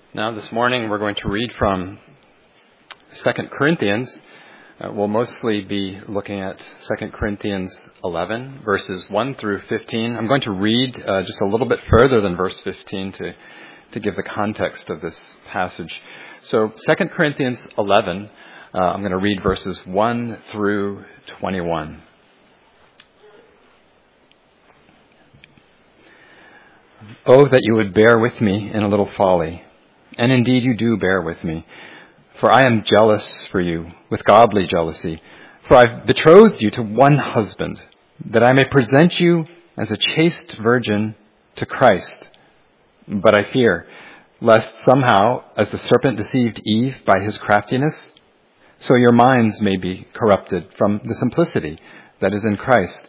Now this morning we're going to read from 2 Corinthians. We'll mostly be looking at 2 Corinthians 11, verses 1 through 15. I'm going to read just a little bit further than verse 15 to give the context of this passage. So 2 Corinthians 11, I'm going to read verses 1 through 21. Oh, that you would bear with me in a little folly. And indeed you do bear with me. For I am jealous for you with godly jealousy. For I've betrothed you to one husband, that I may present you as a chaste virgin to Christ. But I fear, lest somehow, as the serpent deceived Eve by his craftiness, so your minds may be corrupted from the simplicity that is in Christ.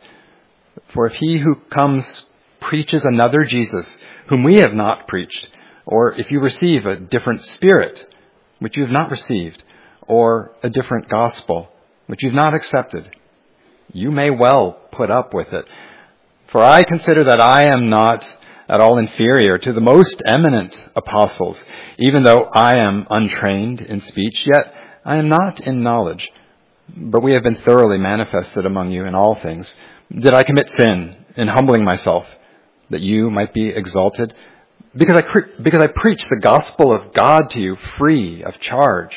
For if he who comes preaches another Jesus, whom we have not preached, or if you receive a different spirit, which you have not received, or a different gospel, which you have not accepted, you may well put up with it. For I consider that I am not at all inferior to the most eminent apostles, even though I am untrained in speech, yet I am not in knowledge. But we have been thoroughly manifested among you in all things. Did I commit sin in humbling myself, that you might be exalted? Because I preach the gospel of God to you free of charge.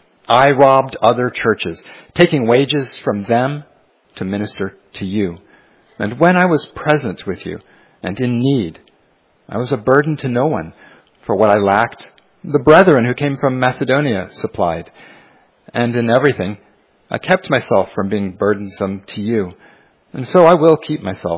I robbed other churches, taking wages from them to minister to you. And when I was present with you and in need, I was a burden to no one. For what I lacked, the brethren who came from Macedonia supplied. And in everything, I kept myself from being burdensome to you. And so I will keep myself.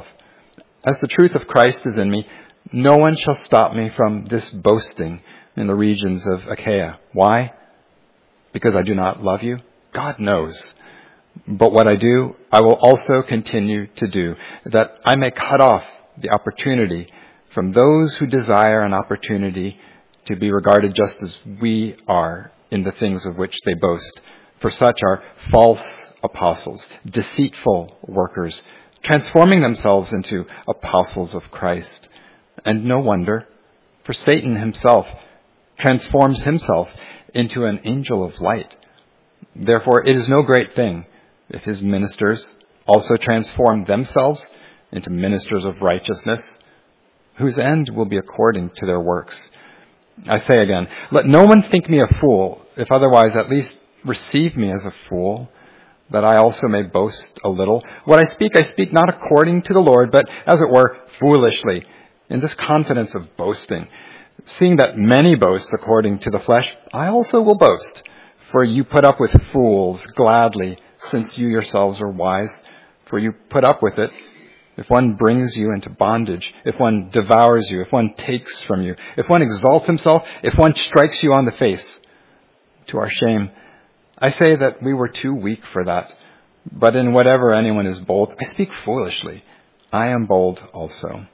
As the truth of Christ is in me, no one shall stop me from this boasting in the regions of Achaia. Why? Because I do not love you? God knows. But what I do, I will also continue to do, that I may cut off the opportunity from those who desire an opportunity to be regarded just as we are in the things of which they boast. For such are false apostles, deceitful workers, transforming themselves into apostles of Christ. And no wonder, for Satan himself transforms himself into an angel of light. Therefore, it is no great thing if his ministers also transform themselves into ministers of righteousness, whose end will be according to their works. I say again, let no one think me a fool, if otherwise at least receive me as a fool, that I also may boast a little. What I speak not according to the Lord, but as it were, foolishly, in this confidence of boasting. Seeing that many boast according to the flesh, I also will boast. For you put up with fools gladly, since you yourselves are wise. For you put up with it. If one brings you into bondage, if one devours you, if one takes from you, if one exalts himself, if one strikes you on the face, to our shame. I say that we were too weak for that. But in whatever anyone is bold, I speak foolishly. I am bold also.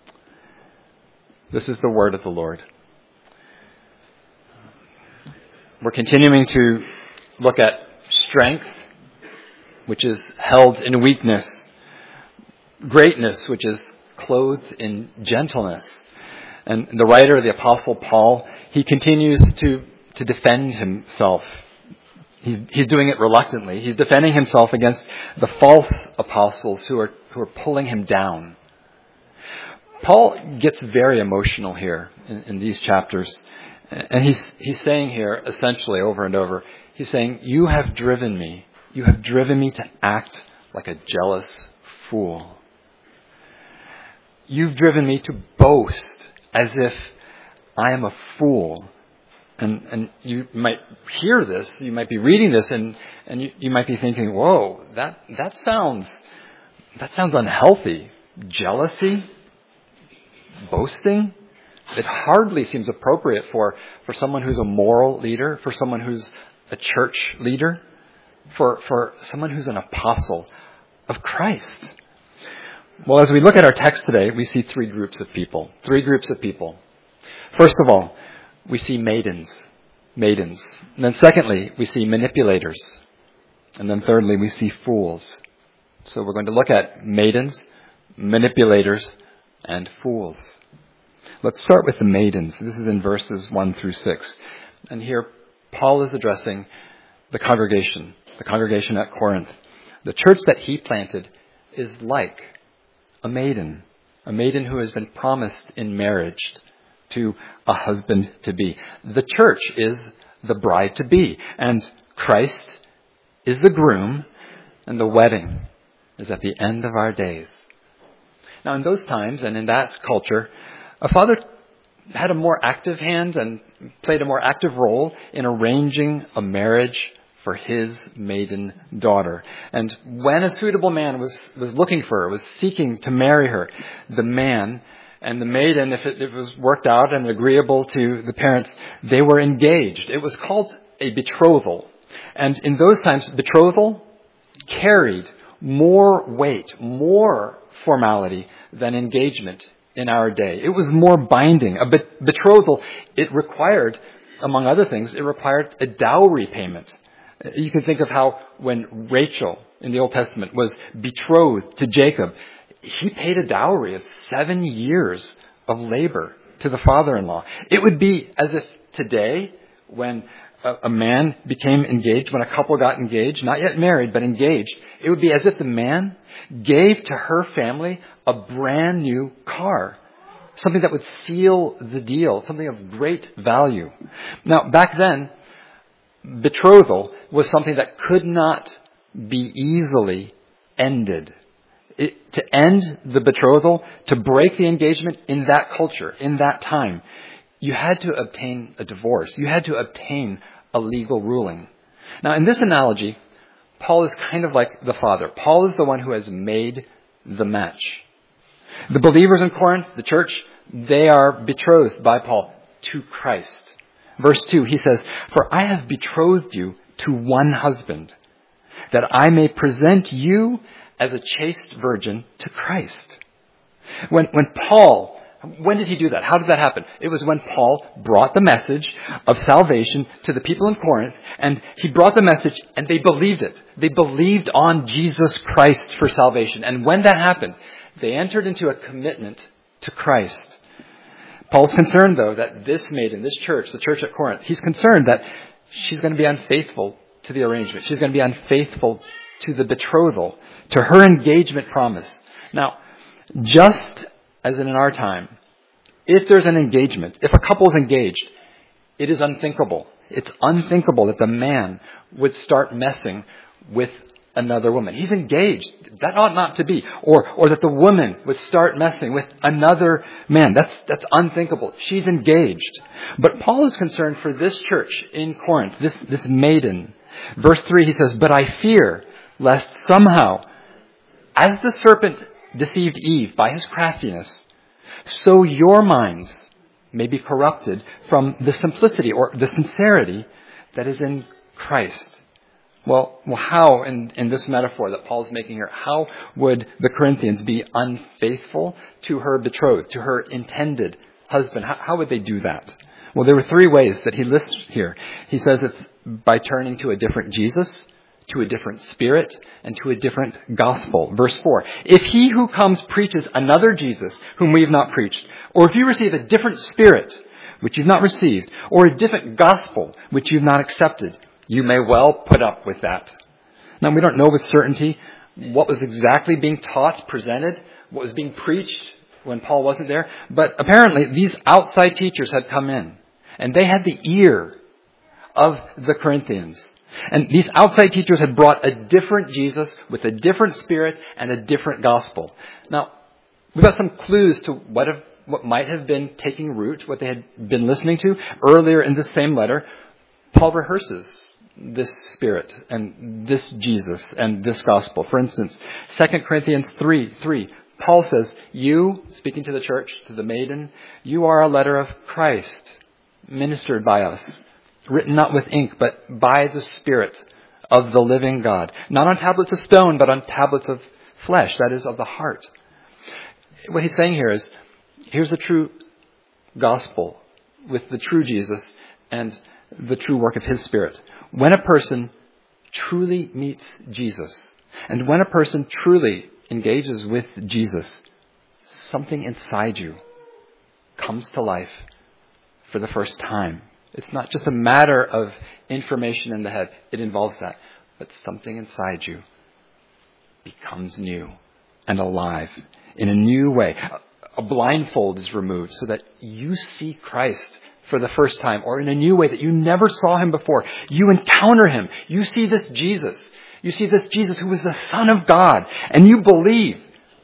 This is the word of the Lord. We're continuing to look at strength, which is held in weakness, greatness, which is clothed in gentleness. And the writer, the Apostle Paul, he continues to defend himself. He's doing it reluctantly. He's defending himself against the false apostles who are pulling him down. Paul gets very emotional here in these chapters. And he's saying here, essentially over and over, he's saying, you have driven me to act like a jealous fool. You've driven me to boast as if I am a fool. And you might hear this, you might be reading this, and you might be thinking, whoa, that sounds unhealthy. Jealousy? Boasting? It hardly seems appropriate for someone who's a moral leader, for someone who's a church leader, for someone who's an apostle of Christ. Well, as we look at our text today, we see three groups of people. First of all, we see maidens. And then secondly, we see manipulators. And then thirdly, we see fools. So we're going to look at maidens, manipulators, and fools. Let's start with the maidens. This is in verses 1 through 6. And here Paul is addressing the congregation at Corinth. The church that he planted is like a maiden who has been promised in marriage to a husband-to-be. The church is the bride-to-be, and Christ is the groom, and the wedding is at the end of our days. Now, in those times and in that culture, a father had a more active hand and played a more active role in arranging a marriage for his maiden daughter. And when a suitable man was looking for her, was seeking to marry her, the man and the maiden, if it was worked out and agreeable to the parents, they were engaged. It was called a betrothal. And in those times, betrothal carried more weight, more formality than engagement in our day. It was more binding. A betrothal, it required, among other things, it required a dowry payment. You can think of how when Rachel in the Old Testament was betrothed to Jacob, he paid a dowry of 7 years of labor to the father-in-law. It would be as if today, when a man became engaged, when a couple got engaged, not yet married, but engaged, it would be as if the man gave to her family a brand new car, something that would seal the deal, something of great value. Now, back then, betrothal was something that could not be easily ended. To end the betrothal, to break the engagement in that culture, in that time, you had to obtain a divorce. You had to obtain a legal ruling. Now, in this analogy, Paul is kind of like the father. Paul is the one who has made the match. The believers in Corinth, the church, they are betrothed by Paul to Christ. Verse 2, he says, "For I have betrothed you to one husband, that I may present you as a chaste virgin to Christ." When did he do that? How did that happen? It was when Paul brought the message of salvation to the people in Corinth, and he brought the message and they believed it. They believed on Jesus Christ for salvation. And when that happened, they entered into a commitment to Christ. Paul's concerned, though, that this maiden, this church, the church at Corinth, he's concerned that she's going to be unfaithful to the arrangement. She's going to be unfaithful to the betrothal, to her engagement promise. Now, just as in our time, if there's an engagement, if a couple is engaged, it is unthinkable. It's unthinkable that the man would start messing with another woman. He's engaged. That ought not to be. Or that the woman would start messing with another man. That's unthinkable. She's engaged. But Paul is concerned for this church in Corinth, this maiden. Verse 3, he says, "But I fear lest somehow, as the serpent deceived Eve by his craftiness, so your minds may be corrupted from the simplicity or the sincerity that is in Christ." Well, how, in this metaphor that Paul's making here, how would the Corinthians be unfaithful to her betrothed, to her intended husband? How would they do that? Well, there were 3 ways that he lists here. He says it's by turning to a different Jesus, to a different spirit, and to a different gospel. Verse 4, "If he who comes preaches another Jesus whom we have not preached, or if you receive a different spirit which you've not received, or a different gospel which you've not accepted, you may well put up with that." Now, we don't know with certainty what was exactly being taught, presented, what was being preached when Paul wasn't there, but apparently these outside teachers had come in, and they had the ear of the Corinthians. And these outside teachers had brought a different Jesus with a different spirit and a different gospel. Now, we've got some clues to what might have been taking root, what they had been listening to. Earlier in this same letter, Paul rehearses this spirit and this Jesus and this gospel. For instance, 2 Corinthians 3, Paul says, "You," speaking to the church, to the maiden, "you are a letter of Christ, ministered by us, written not with ink, but by the Spirit of the living God. Not on tablets of stone, but on tablets of flesh," that is, of the heart. What he's saying here is, here's the true gospel with the true Jesus and the true work of his Spirit. When a person truly meets Jesus, and when a person truly engages with Jesus, something inside you comes to life for the first time. It's not just a matter of information in the head. It involves that. But something inside you becomes new and alive in a new way. A blindfold is removed so that you see Christ for the first time, or in a new way that you never saw him before. You encounter him. You see this Jesus. You see this Jesus who was the Son of God. And you believe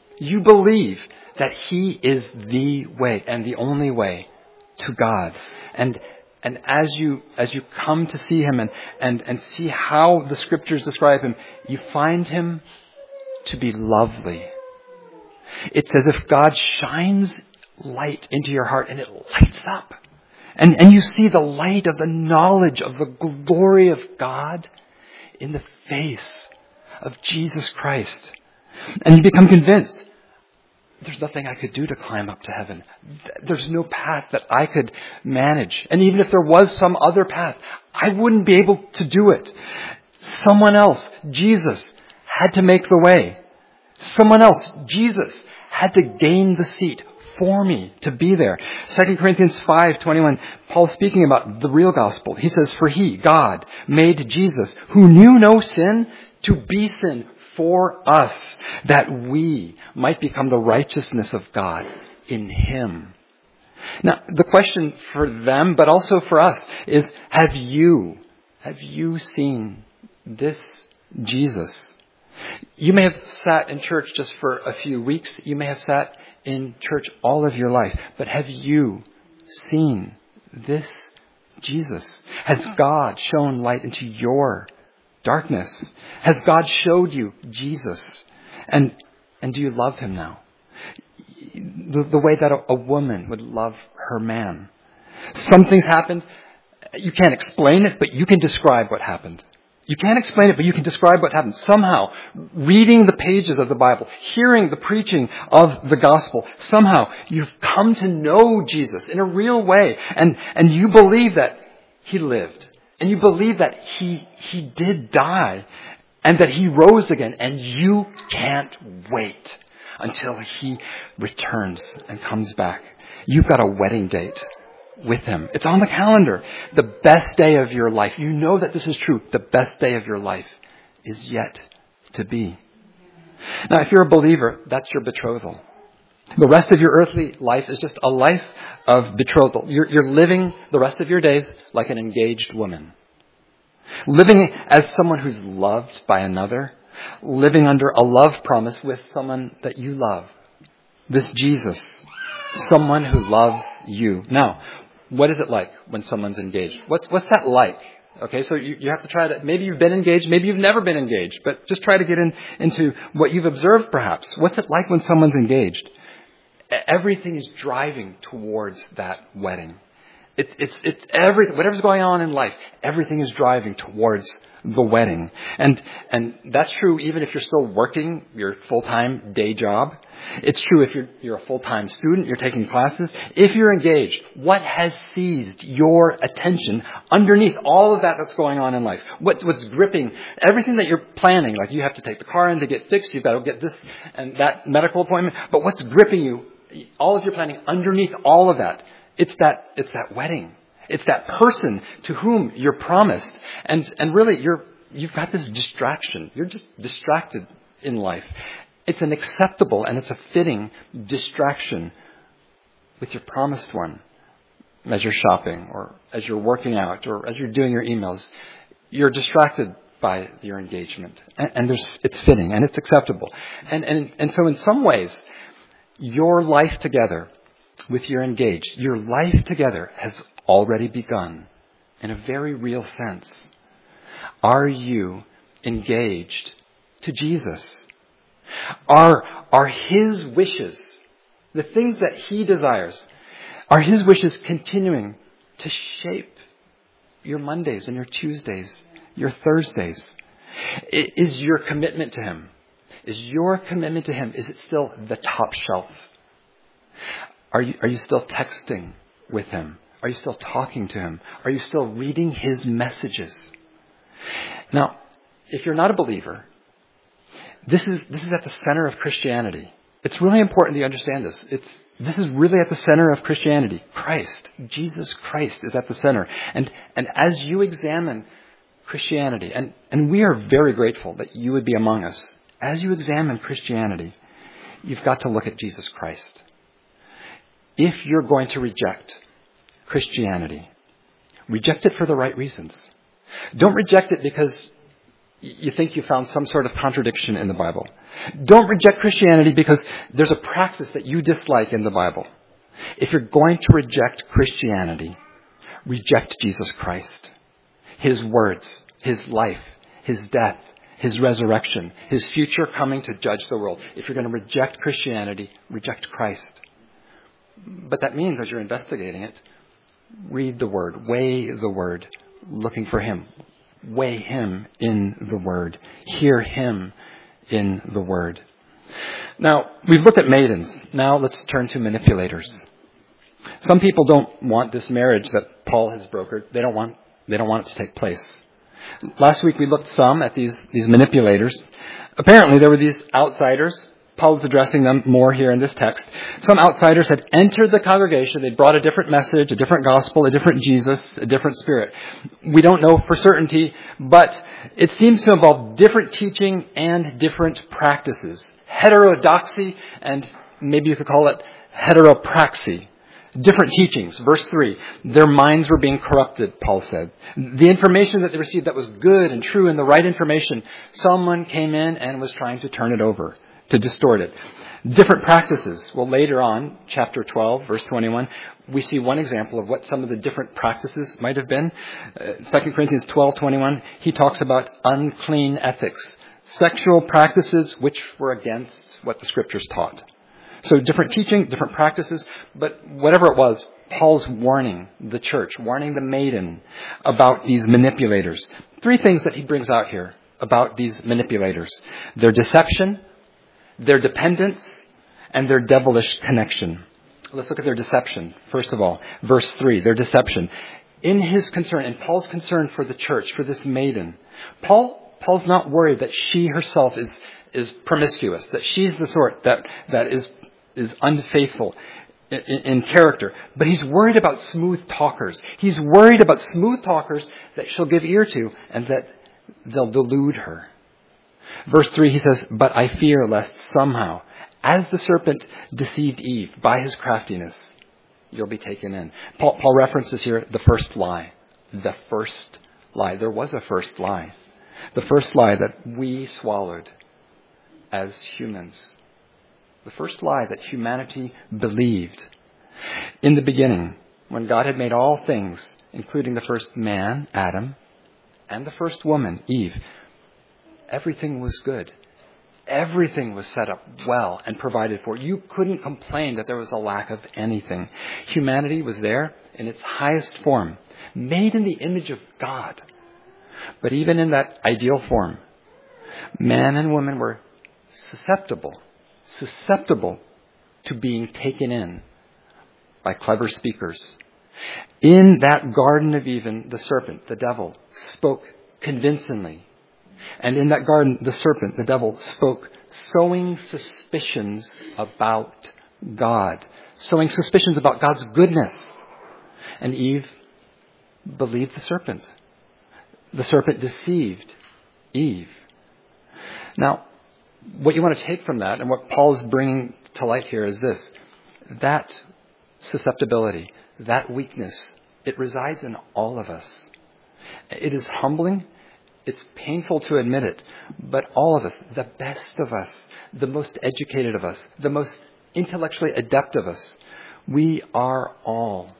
that he is the way and the only way to God. And as you come to see him and see how the scriptures describe him, you find him to be lovely. It's as if God shines light into your heart and it lights up. And you see the light of the knowledge of the glory of God in the face of Jesus Christ. And you become convinced, there's nothing I could do to climb up to heaven. There's no path that I could manage. And even if there was some other path, I wouldn't be able to do it. Someone else, Jesus, had to make the way. Someone else, Jesus, had to gain the seat for me to be there. 2 Corinthians 5:21, Paul speaking about the real gospel. He says, for he, God, made Jesus, who knew no sin, to be sin for us, that we might become the righteousness of God in him. Now, the question for them, but also for us, is have you seen this Jesus? You may have sat in church just for a few weeks. You may have sat in church all of your life. But have you seen this Jesus? Has God shone light into your darkness? Has God showed you Jesus? And do you love him now? The way that a woman would love her man. Something's happened. You can't explain it, but you can describe what happened. You can't explain it, but you can describe what happened. Somehow, reading the pages of the Bible, hearing the preaching of the gospel, somehow you've come to know Jesus in a real way. And you believe that he lived. And you believe that he did die. And that he rose again. And you can't wait until he returns and comes back. You've got a wedding date with him. It's on the calendar. The best day of your life. You know that this is true. The best day of your life is yet to be. Now, if you're a believer, that's your betrothal. The rest of your earthly life is just a life of betrothal. You're living the rest of your days like an engaged woman. Living as someone who's loved by another. Living under a love promise with someone that you love. This Jesus. Someone who loves you. Now, what is it like when someone's engaged? What's that like? Okay, so you have to try to, maybe you've been engaged, maybe you've never been engaged, but just try to get into what you've observed perhaps. What's it like when someone's engaged? Everything is driving towards that wedding. It's everything, whatever's going on in life, everything is driving towards the wedding. And that's true even if you're still working your full-time day job. It's true if you're a full-time student, you're taking classes. If you're engaged, what has seized your attention underneath all of that that's going on in life? What's gripping everything that you're planning? Like you have to take the car in to get fixed, you've got to get this and that medical appointment. But what's gripping you? All of your planning underneath all of that. It's that wedding. It's that person to whom you're promised. And really you've got this distraction. You're just distracted in life. It's an acceptable and it's a fitting distraction with your promised one. As you're shopping or as you're working out or as you're doing your emails, you're distracted by your engagement. And it's fitting and it's acceptable. And so in some ways, your life together with your engaged, your life together has already begun in a very real sense. Are you engaged to Jesus? Are his wishes, the things that he desires, are his wishes continuing to shape your Mondays and your Tuesdays, your Thursdays? Is your commitment to him, is it still the top shelf? Are you still texting with him? Are you still talking to him? Are you still reading his messages? Now, if you're not a believer, this is at the center of Christianity. It's really important that you understand this. This is really at the center of Christianity. Christ, Jesus Christ is at the center. And as you examine Christianity, and we are very grateful that you would be among us, as you examine Christianity, you've got to look at Jesus Christ. If you're going to reject Christianity, reject it for the right reasons. Don't reject it because you think you found some sort of contradiction in the Bible. Don't reject Christianity because there's a practice that you dislike in the Bible. If you're going to reject Christianity, reject Jesus Christ. His words, His life, His death, His resurrection, His future coming to judge the world. If you're going to reject Christianity, reject Christ. But that means as you're investigating it, read the Word, weigh the Word, looking for Him. Weigh Him in the Word. Hear Him in the Word. Now, we've looked at maidens. Now let's turn to manipulators. Some people don't want this marriage that Paul has brokered. They don't want it to take place. Last week we looked some at these manipulators. Apparently there were these outsiders. Paul is addressing them more here in this text. Some outsiders had entered the congregation. They'd brought a different message, a different gospel, a different Jesus, a different spirit. We don't know for certainty, but it seems to involve different teaching and different practices. Heterodoxy, and maybe you could call it heteropraxy. Different teachings. Verse 3, their minds were being corrupted, Paul said. The information that they received that was good and true and the right information, someone came in and was trying to turn it over, to distort it. Different practices. Well, later on, chapter 12, verse 21, we see one example of what some of the different practices might have been. 2 Corinthians 12:21, he talks about unclean ethics, sexual practices which were against what the Scriptures taught. So different teaching, different practices, but whatever it was, Paul's warning the church, warning the maiden about these manipulators. Three things that he brings out here about these manipulators: their deception, their dependence, and their devilish connection. Let's look at their deception. First of all, verse 3, their deception. In his concern, in Paul's concern for the church, for this maiden, Paul's not worried that she herself is promiscuous, that she's the sort that is unfaithful in character. But he's worried about smooth talkers. He's worried about smooth talkers that she'll give ear to and that they'll delude her. Verse 3, he says, but I fear lest somehow, as the serpent deceived Eve by his craftiness, you'll be taken in. Paul references here the first lie. The first lie. There was a first lie. The first lie that we swallowed as humans. The first lie that humanity believed. In the beginning, when God had made all things, including the first man, Adam, and the first woman, Eve, everything was good. Everything was set up well and provided for. You couldn't complain that there was a lack of anything. Humanity was there in its highest form, made in the image of God. But even in that ideal form, man and woman were susceptible to being taken in by clever speakers. In that Garden of Eden, the serpent, the devil, spoke convincingly. And in that garden, the serpent, the devil, spoke, sowing suspicions about God, sowing suspicions about God's goodness. And Eve believed the serpent. The serpent deceived Eve. Now, what you want to take from that, and what Paul is bringing to light here, is this: that susceptibility, that weakness, it resides in all of us. It is humbling. It's painful to admit it, but all of us, the best of us, the most educated of us, the most intellectually adept of us, we are all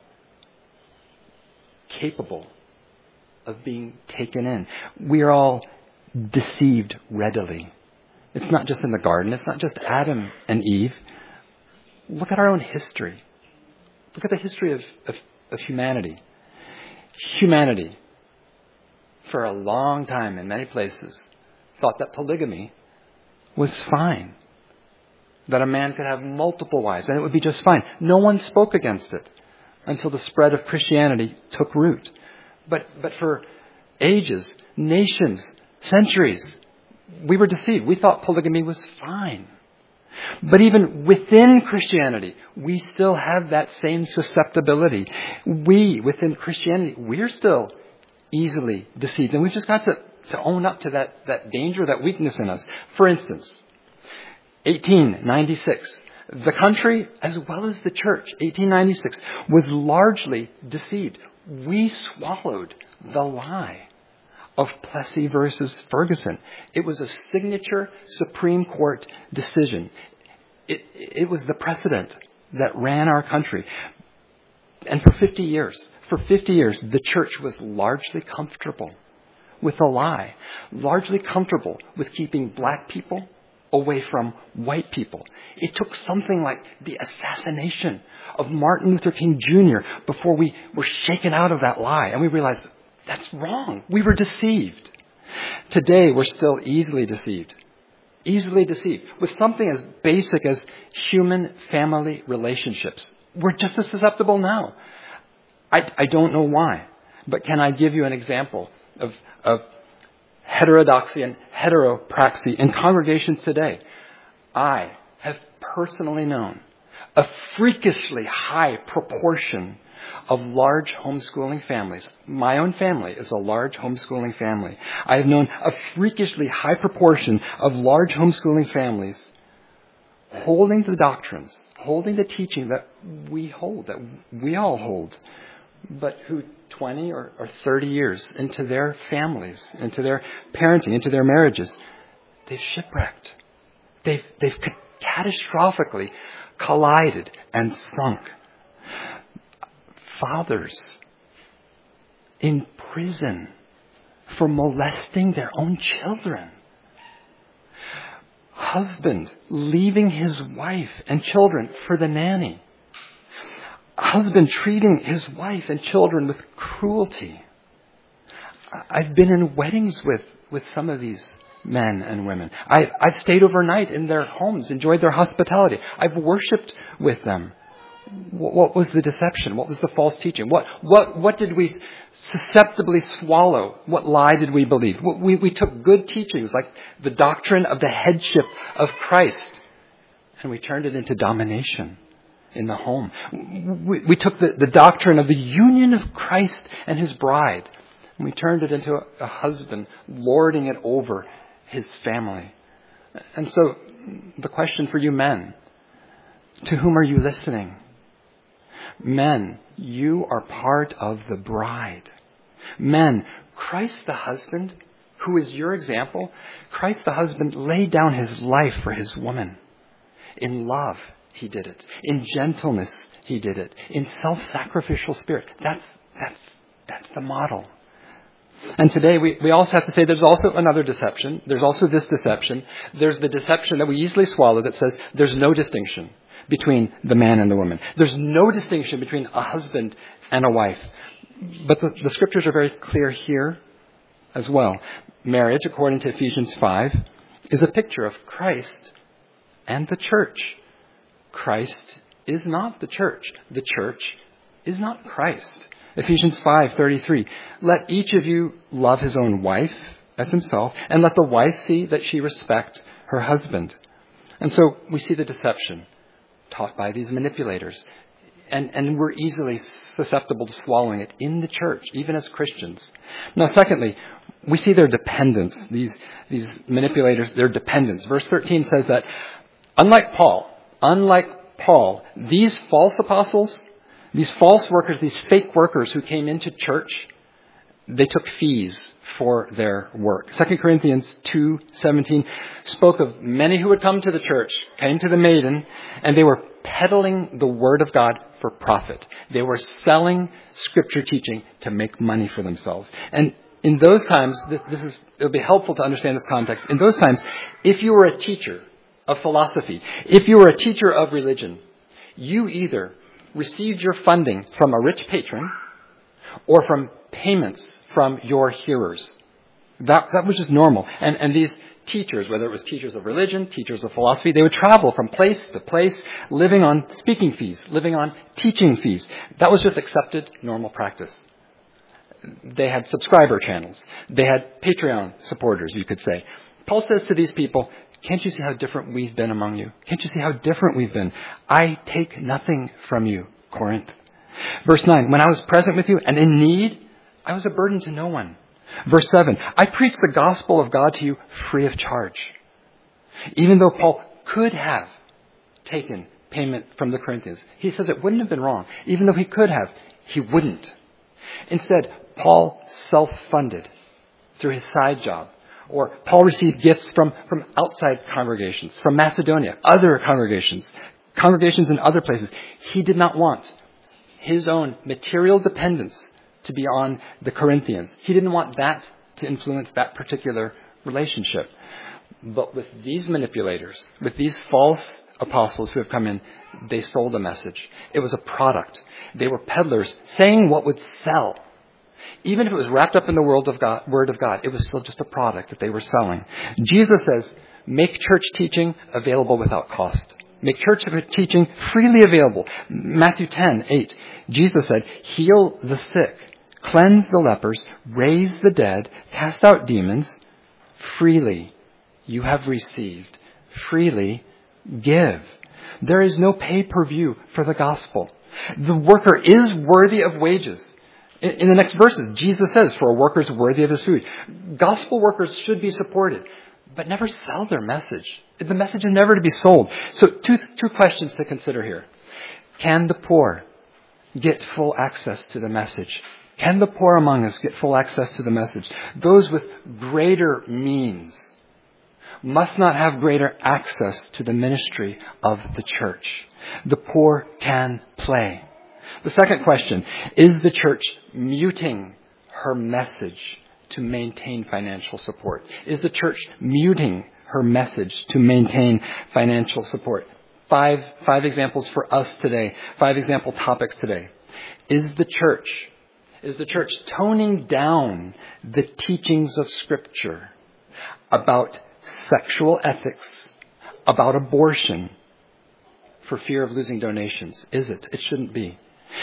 capable of being taken in. We are all deceived readily. It's not just in the garden. It's not just Adam and Eve. Look at our own history. Look at the history of humanity. Humanity, for a long time in many places, thought that polygamy was fine. That a man could have multiple wives and it would be just fine. No one spoke against it until the spread of Christianity took root. But for ages, nations, centuries, we were deceived. We thought polygamy was fine. But even within Christianity, we still have that same susceptibility. Within Christianity, we're still easily deceived. And we've just got to own up to that danger, that weakness in us. For instance, 1896, the country as well as the church, 1896, was largely deceived. We swallowed the lie of Plessy versus Ferguson. It was a signature Supreme Court decision. It was the precedent that ran our country. And for 50 years, the church was largely comfortable with the lie, largely comfortable with keeping black people away from white people. It took something like the assassination of Martin Luther King Jr. before we were shaken out of that lie. And we realized that's wrong. We were deceived. Today, we're still easily deceived with something as basic as human family relationships. We're just as susceptible now. I don't know why, but can I give you an example of heterodoxy and heteropraxy in congregations today? I have personally known a freakishly high proportion of large homeschooling families. My own family is a large homeschooling family. I have known a freakishly high proportion of large homeschooling families holding the doctrines, holding the teaching that we hold, that we all hold, but who 20 or 30 years into their families, into their parenting, into their marriages, they've shipwrecked. They've catastrophically collided and sunk. Fathers in prison for molesting their own children. Husband leaving his wife and children for the nanny. Husband treating his wife and children with cruelty. I've been in weddings with some of these men and women. I've stayed overnight in their homes, enjoyed their hospitality. I've worshipped with them. What was the deception? What was the false teaching? What did we susceptibly swallow? What lie did we believe? We took good teachings like the doctrine of the headship of Christ, and we turned it into domination in the home. We took the doctrine of the union of Christ and his bride, and we turned it into a husband lording it over his family. And so the question for you men, to whom are you listening? Men, you are part of the bride. Men, Christ the husband, who is your example, Christ the husband laid down his life for his woman. In love, he did it. In gentleness, he did it. In self-sacrificial spirit. That's the model. And today we also have to say there's also another deception. There's also this deception. There's the deception that we easily swallow that says there's no distinction between the man and the woman. There's no distinction between a husband and a wife. But the scriptures are very clear here as well. Marriage, according to Ephesians 5, is a picture of Christ and the church. Christ is not the church. The church is not Christ. Ephesians 5:33. Let each of you love his own wife as himself, and let the wife see that she respect her husband. And so we see the deception taught by these manipulators. And we're easily susceptible to swallowing it in the church, even as Christians. Now, secondly, we see their dependence. These manipulators, their dependence. Verse 13 says that unlike Paul, these false apostles, these false workers, these fake workers who came into church, they took fees for their work. 2 Corinthians 2:17 spoke of many who would come to the church, came to the maiden, and they were peddling the word of God for profit. They were selling scripture teaching to make money for themselves. And in those times, it'll be helpful to understand this context. In those times, if you were a teacher of philosophy, if you were a teacher of religion, you either received your funding from a rich patron or from payments from your hearers. That was just normal. And these teachers, whether it was teachers of religion, teachers of philosophy, they would travel from place to place, living on speaking fees, living on teaching fees. That was just accepted normal practice. They had subscriber channels. They had Patreon supporters, you could say. Paul says to these people, Can't you see how different we've been among you? Can't you see how different we've been? I take nothing from you, Corinth. Verse 9, when I was present with you and in need, I was a burden to no one. Verse 7, I preached the gospel of God to you free of charge. Even though Paul could have taken payment from the Corinthians, he says it wouldn't have been wrong. Even though he could have, he wouldn't. Instead, Paul self-funded through his side job. Or Paul received gifts from outside congregations, from Macedonia, other congregations in other places. He did not want his own material dependence to be on the Corinthians. He didn't want that to influence that particular relationship. But with these manipulators, with these false apostles who have come in, they sold a message. It was a product. They were peddlers saying what would sell. Even if it was wrapped up in the Word of God, it was still just a product that they were selling. Jesus says, make church teaching available without cost. Make church teaching freely available. Matthew 10:8, Jesus said, heal the sick, cleanse the lepers, raise the dead, cast out demons. Freely you have received. Freely give. There is no pay-per-view for the gospel. The worker is worthy of wages. In the next verses, Jesus says, for a worker is worthy of his food. Gospel workers should be supported, but never sell their message. The message is never to be sold. So two questions to consider here. Can the poor get full access to the message? Can the poor among us get full access to the message? Those with greater means must not have greater access to the ministry of the church. The poor can play. The second question, is the church muting her message to maintain financial support? Is the church muting her message to maintain financial support? Five examples for us today. 5 example topics today. Is the church toning down the teachings of Scripture about sexual ethics, about abortion, for fear of losing donations? Is it? It shouldn't be.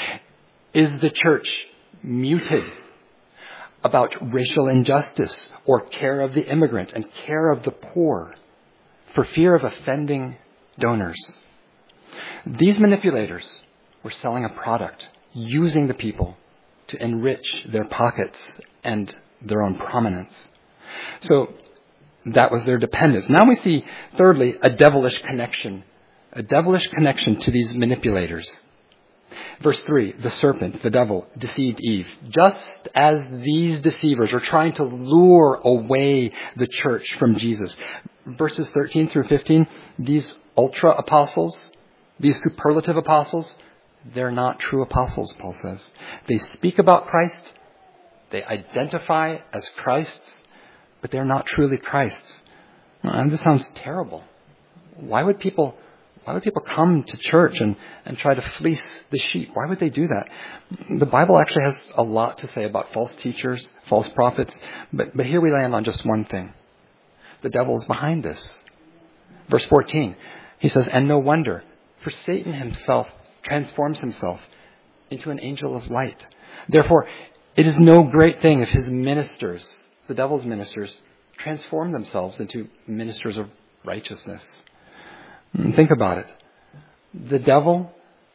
Is the church muted about racial injustice or care of the immigrant and care of the poor for fear of offending donors? These manipulators were selling a product, using the people to enrich their pockets and their own prominence. So that was their dependence. Now we see, thirdly, a devilish connection to these manipulators. Verse 3, the serpent, the devil, deceived Eve. Just as these deceivers are trying to lure away the church from Jesus. Verses 13 through 15, these ultra apostles, these superlative apostles, they're not true apostles, Paul says. They speak about Christ, they identify as Christ's, but they're not truly Christ's. And this sounds terrible. Why would people come to church and try to fleece the sheep? Why would they do that? The Bible actually has a lot to say about false teachers, false prophets, but here we land on just one thing. The devil is behind this. Verse 14, he says, and no wonder, for Satan himself transforms himself into an angel of light. Therefore, it is no great thing if his ministers, the devil's ministers, transform themselves into ministers of righteousness. Think about it. The devil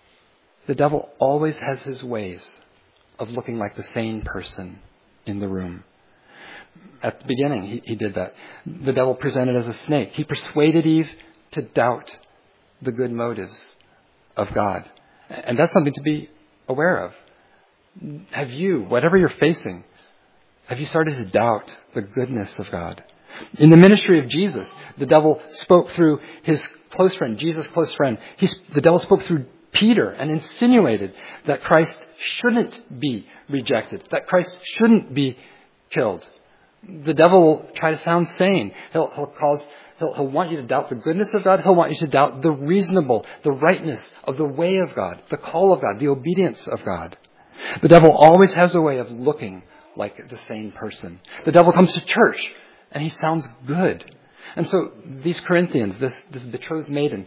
always has his ways of looking like the sane person in the room. At the beginning, he did that. The devil presented as a snake. He persuaded Eve to doubt the good motives of God. And that's something to be aware of. Have you, whatever you're facing, have you started to doubt the goodness of God? In the ministry of Jesus, the devil spoke through his close friend, Jesus' close friend. The devil spoke through Peter and insinuated that Christ shouldn't be rejected, that Christ shouldn't be killed. The devil will try to sound sane. He'll want you to doubt the goodness of God. He'll want you to doubt the reasonable, the rightness of the way of God, the call of God, the obedience of God. The devil always has a way of looking like the sane person. The devil comes to church and he sounds good. And so these Corinthians, this betrothed maiden,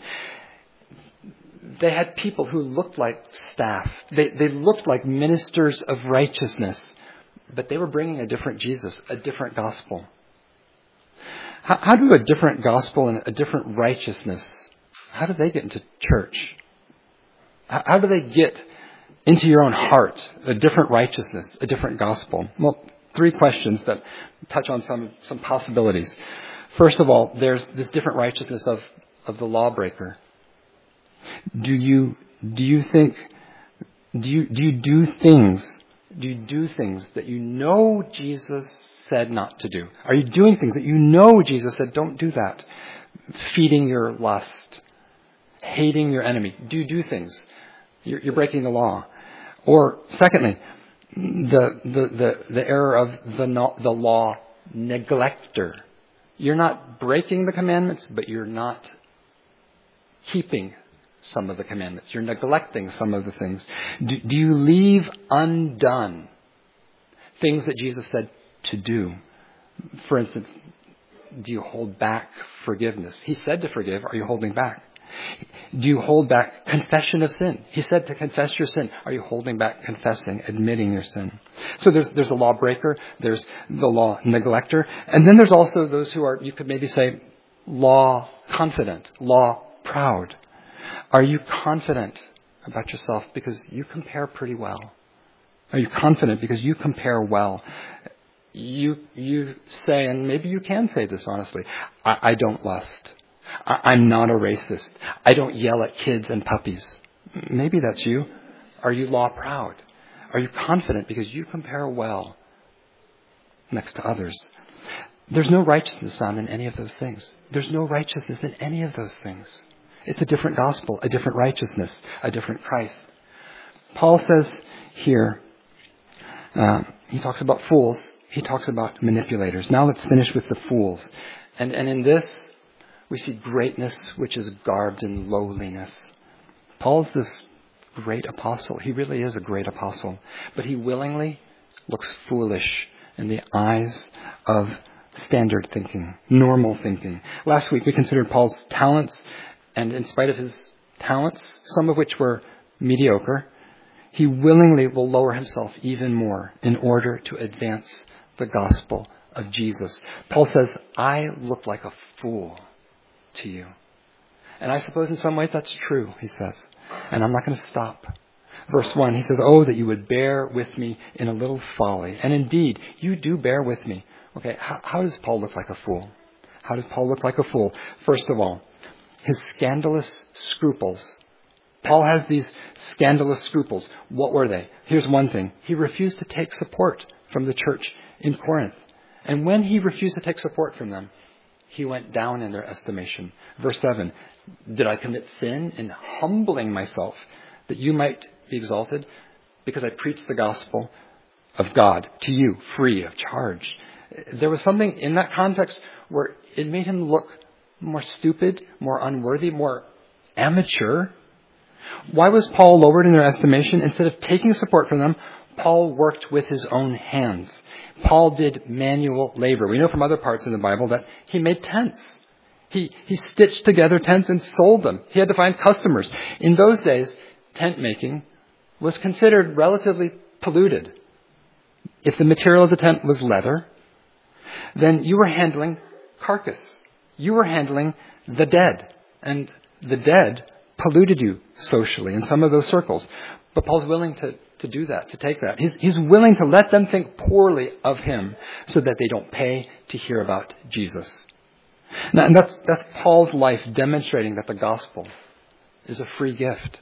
they had people who looked like staff. They looked like ministers of righteousness, but they were bringing a different Jesus, a different gospel. How do a different gospel and a different righteousness, how do they get into church? How do they get into your own heart, a different righteousness, a different gospel? Well, 3 questions that touch on some possibilities. First of all, there's this different righteousness of the lawbreaker. Do you do things that you know Jesus said not to do? Are you doing things that you know Jesus said don't do that? Feeding your lust, hating your enemy. Do you do things? You're breaking the law. Or secondly, the error of the law neglector. You're not breaking the commandments, but you're not keeping some of the commandments. You're neglecting some of the things. Do you leave undone things that Jesus said to do? For instance, do you hold back forgiveness? He said to forgive. Are you holding back? Do you hold back confession of sin? He said to confess your sin. Are you holding back confessing, admitting your sin? So there's the lawbreaker, there's the law neglector, and then there's also those who are, you could maybe say, law confident, law proud. Are you confident about yourself because you compare pretty well? Are you confident because you compare well? You say, and maybe you can say this honestly, I don't lust. I'm not a racist. I don't yell at kids and puppies. Maybe that's you. Are you law proud? Are you confident because you compare well next to others? There's no righteousness found in any of those things. There's no righteousness in any of those things. It's a different gospel, a different righteousness, a different Christ. Paul says here, he talks about fools. He talks about manipulators. Now let's finish with the fools. And in this, we see greatness which is garbed in lowliness. Paul's this great apostle. He really is a great apostle. But he willingly looks foolish in the eyes of standard thinking, normal thinking. Last week we considered Paul's talents. And in spite of his talents, some of which were mediocre, he willingly will lower himself even more in order to advance the gospel of Jesus. Paul says, I look like a fool to you. And I suppose in some ways that's true, he says. And I'm not going to stop. Verse 1, he says, oh, that you would bear with me in a little folly. And indeed, you do bear with me. Okay, how does Paul look like a fool? How does Paul look like a fool? First of all, his scandalous scruples. Paul has these scandalous scruples. What were they? Here's one thing. He refused to take support from the church in Corinth. And when he refused to take support from them, he went down in their estimation. Verse 7, did I commit sin in humbling myself that you might be exalted? Because I preached the gospel of God to you free of charge. There was something in that context where it made him look more stupid, more unworthy, more amateur. Why was Paul lowered in their estimation? Instead of taking support from them, Paul worked with his own hands. Paul did manual labor. We know from other parts of the Bible that he made tents. He stitched together tents and sold them. He had to find customers. In those days, tent making was considered relatively polluted. If the material of the tent was leather, then you were handling carcass. You were handling the dead. And the dead polluted you socially in some of those circles. But Paul's willing to do that, to take that. He's willing to let them think poorly of him so that they don't pay to hear about Jesus. Now, and that's Paul's life demonstrating that the gospel is a free gift.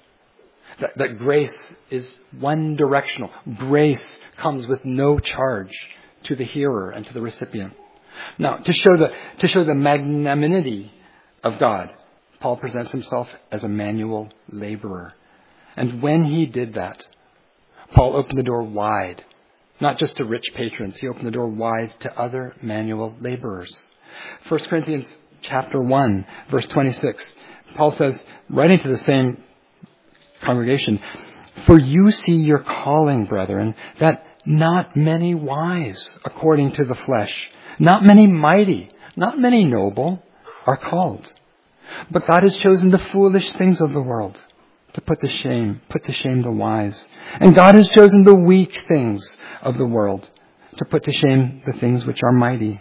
That grace is one directional. Grace comes with no charge to the hearer and to the recipient. Now, to show the magnanimity of God, Paul presents himself as a manual laborer. And when he did that, Paul opened the door wide, not just to rich patrons. He opened the door wide to other manual laborers. 1 Corinthians chapter 1, verse 26, Paul says, writing to the same congregation, for you see your calling, brethren, that not many wise according to the flesh, not many mighty, not many noble are called. But God has chosen the foolish things of the world to put to shame the wise. And God has chosen the weak things of the world to put to shame the things which are mighty.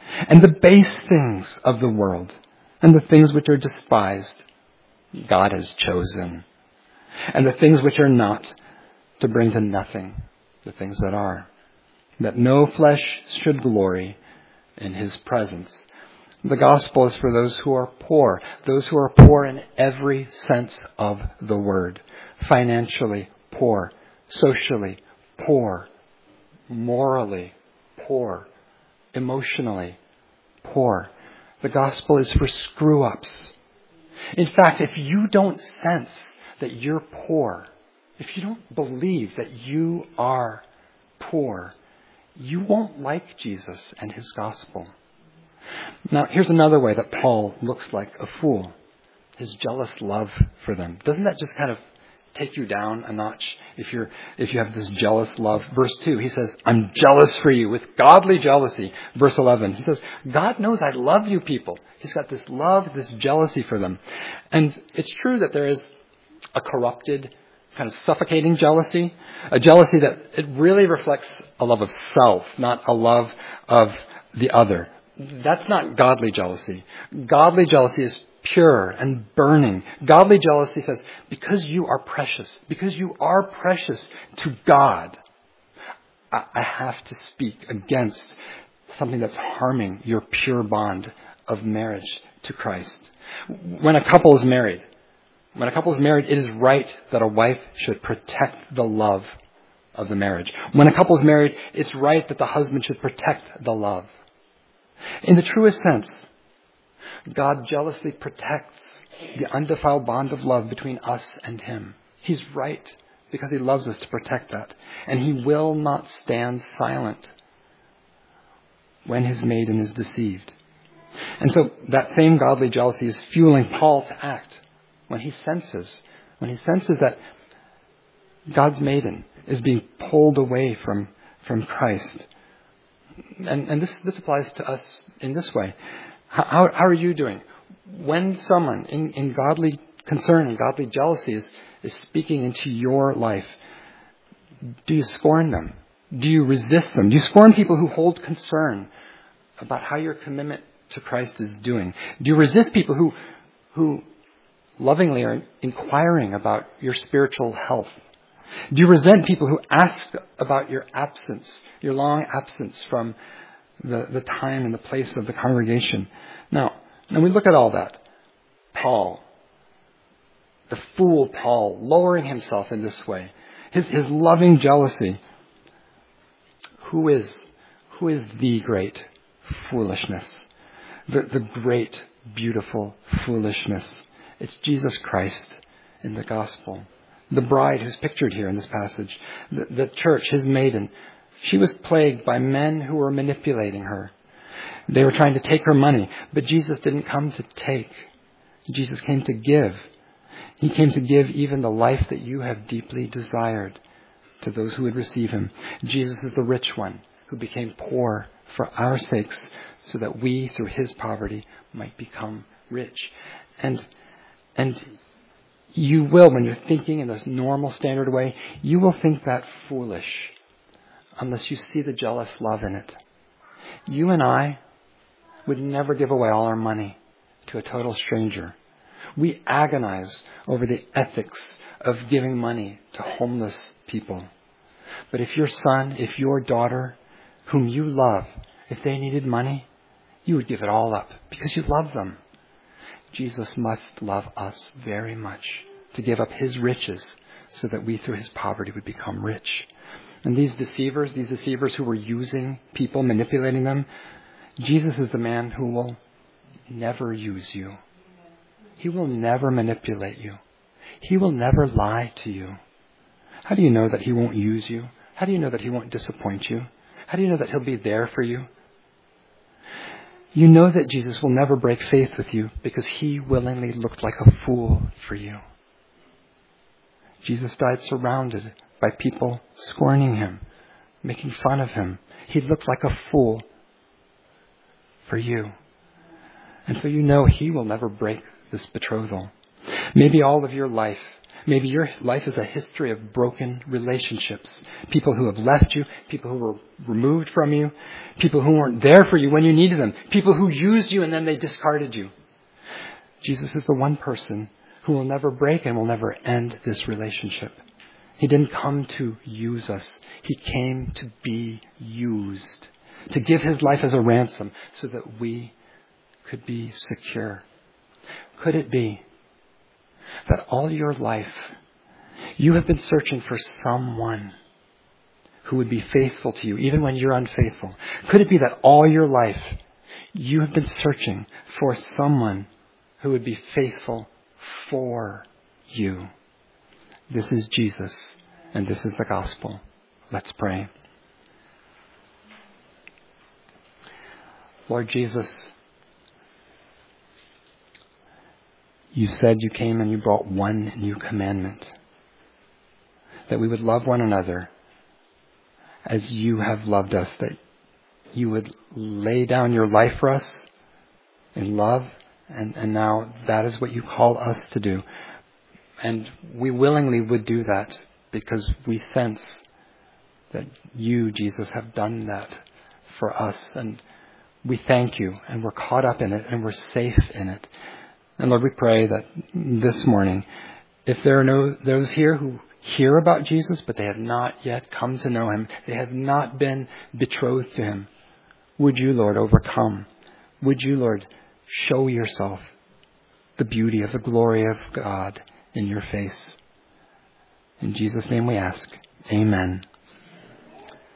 And the base things of the world and the things which are despised, God has chosen. And the things which are not, to bring to nothing the things that are, that no flesh should glory in his presence. The gospel is for those who are poor in every sense of the word. Financially poor, socially poor, morally poor, emotionally poor. The gospel is for screw-ups. In fact, if you don't sense that you're poor, if you don't believe that you are poor, you won't like Jesus and his gospel. Now, here's another way that Paul looks like a fool. His jealous love for them. Doesn't that just kind of take you down a notch if you have this jealous love? Verse 2, he says, I'm jealous for you with godly jealousy. Verse 11, he says, God knows I love you people. He's got this love, this jealousy for them. And it's true that there is a corrupted, kind of suffocating jealousy, a jealousy that it really reflects a love of self, not a love of the other. That's not godly jealousy. Godly jealousy is pure and burning. Godly jealousy says, because you are precious to God, I have to speak against something that's harming your pure bond of marriage to Christ. When a couple is married, it is right that a wife should protect the love of the marriage. When a couple is married, it's right that the husband should protect the love. In the truest sense, God jealously protects the undefiled bond of love between us and him. He's right because he loves us to protect that. And he will not stand silent when his maiden is deceived. And so that same godly jealousy is fueling Paul to act when he senses that God's maiden is being pulled away from Christ. And this applies to us in this way. How are you doing? When someone in godly concern and godly jealousy is speaking into your life, do you scorn them? Do you resist them? Do you scorn people who hold concern about how your commitment to Christ is doing? Do you resist people who lovingly are inquiring about your spiritual health? Do you resent people who ask about your absence, your long absence from the time and the place of the congregation? Now, when we look at all that, Paul, the fool Paul, lowering himself in this way, his loving jealousy, who is the great foolishness? The great, beautiful foolishness. It's Jesus Christ in the gospel. The bride who's pictured here in this passage, the church, his maiden, she was plagued by men who were manipulating her. They were trying to take her money, but Jesus didn't come to take. Jesus came to give. He came to give even the life that you have deeply desired to those who would receive him. Jesus is the rich one who became poor for our sakes so that we, through his poverty, might become rich. And you will, when you're thinking in this normal standard way, you will think that foolish unless you see the jealous love in it. You and I would never give away all our money to a total stranger. We agonize over the ethics of giving money to homeless people. But if your son, if your daughter, whom you love, if they needed money, you would give it all up because you love them. Jesus must love us very much to give up his riches so that we through his poverty would become rich. And these deceivers who were using people, manipulating them, Jesus is the man who will never use you. He will never manipulate you. He will never lie to you. How do you know that he won't use you? How do you know that he won't disappoint you? How do you know that he'll be there for you? You know that Jesus will never break faith with you because he willingly looked like a fool for you. Jesus died surrounded by people scorning him, making fun of him. He looked like a fool for you. And so you know he will never break this betrothal. Maybe all of your life, Maybe your life is a history of broken relationships. People who have left you, people who were removed from you, people who weren't there for you when you needed them, people who used you and then they discarded you. Jesus is the one person who will never break and will never end this relationship. He didn't come to use us. He came to be used, to give his life as a ransom so that we could be secure. Could it be that all your life you have been searching for someone who would be faithful to you even when you're unfaithful? Could it be that all your life you have been searching for someone who would be faithful for you? This is Jesus, and this is the gospel. Let's pray. Lord Jesus, you said you came and you brought one new commandment, that we would love one another as you have loved us, that you would lay down your life for us in love, and now that is what you call us to do. And we willingly would do that because we sense that you, Jesus, have done that for us. And we thank you, and we're caught up in it, and we're safe in it. And Lord, we pray that this morning, if there are those here who hear about Jesus, but they have not yet come to know him, they have not been betrothed to him, would you, Lord, overcome? Would you, Lord, show yourself, the beauty of the glory of God in your face? In Jesus' name we ask. Amen.